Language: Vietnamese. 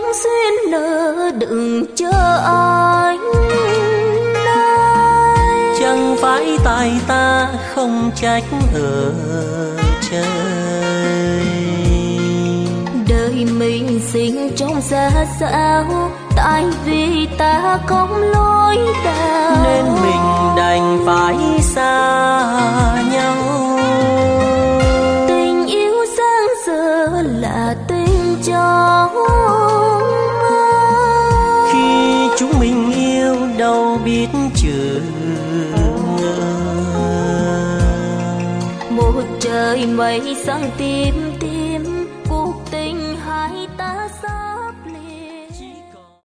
duyên nợ đừng chờ anh đây. Chẳng phải tại ta không trách ở trời, đời mình sinh trong gia sao, tại vì ta không lối đạo nên mình đành phải xa nhau. Tình yêu sáng giờ là tình trong khi chúng mình yêu đâu biết chừng ngờ. một trời mây sáng tím tím